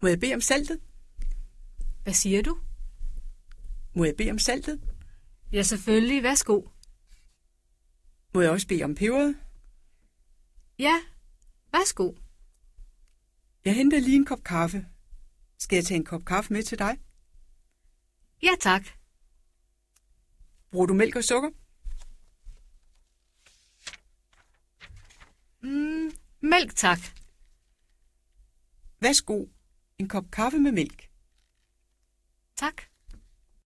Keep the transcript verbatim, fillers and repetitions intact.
Må jeg bede om saltet? Hvad siger du? Må jeg bede om saltet? Ja, selvfølgelig. Værsgo. Må jeg også bede om peberet? Ja, værsgo. Jeg henter lige en kop kaffe. Skal jeg tage en kop kaffe med til dig? Ja, tak. Bruger du mælk og sukker? Mm, mælk, tak. Værsgo, en kop kaffe med mælk. Tak.